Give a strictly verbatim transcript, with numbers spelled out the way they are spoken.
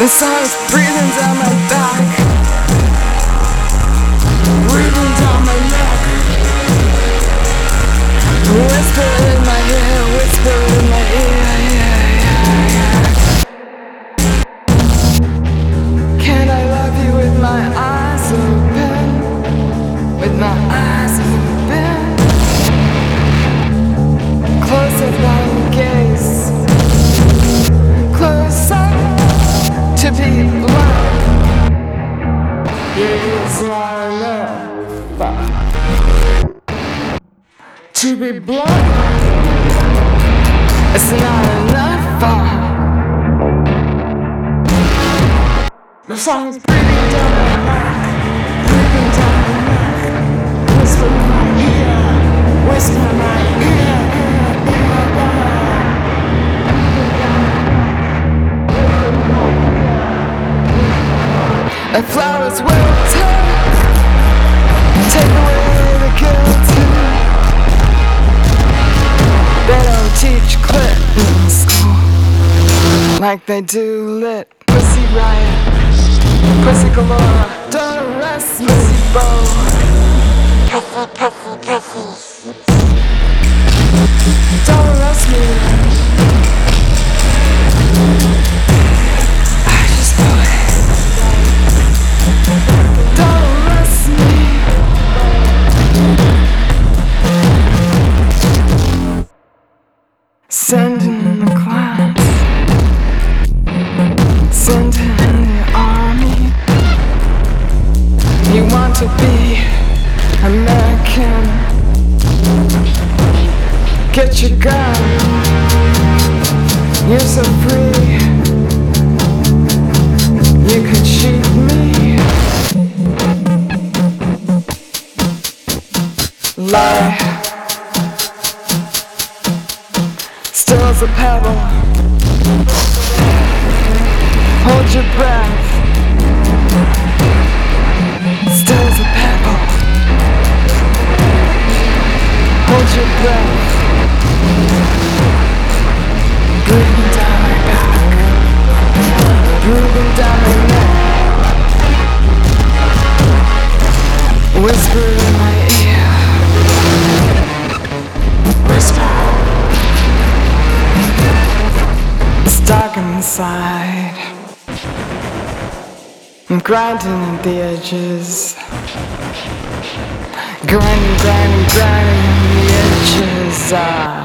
The sun's breathing down my back, breathing down my neck. Whisper in my ear, whisper in my ear, yeah, yeah, yeah. Can I love you with my eyes open? With my eyes open. Close up my gaze, close up to be blind. It's not enough to be blind. It's not enough. The song's breathing down my neck, breathing down my neck. Whisper in my ear, whisper in my ear, ear, ear, ear. The flowers will turn, take away the guilty. They don't teach clit in school like they do lit. Pussy riot, pussy galore. Don't arrest Missy Bow. Pussy, pussy, pussy. Don't arrest me. I just know it. Don't arrest me. Sending in the clowns, sending in the army. You want to be American? Get your gun. You're so free. You could shoot me. Lie. Still as a pebble. Hold your breath. Still as a pebble. Hold your breath. Breathing down my back, breathing down my neck. Whisper in my ear. Whisper. It's dark inside. I'm grinding at the edges. Grinding, grinding, grinding at the edges. Ah.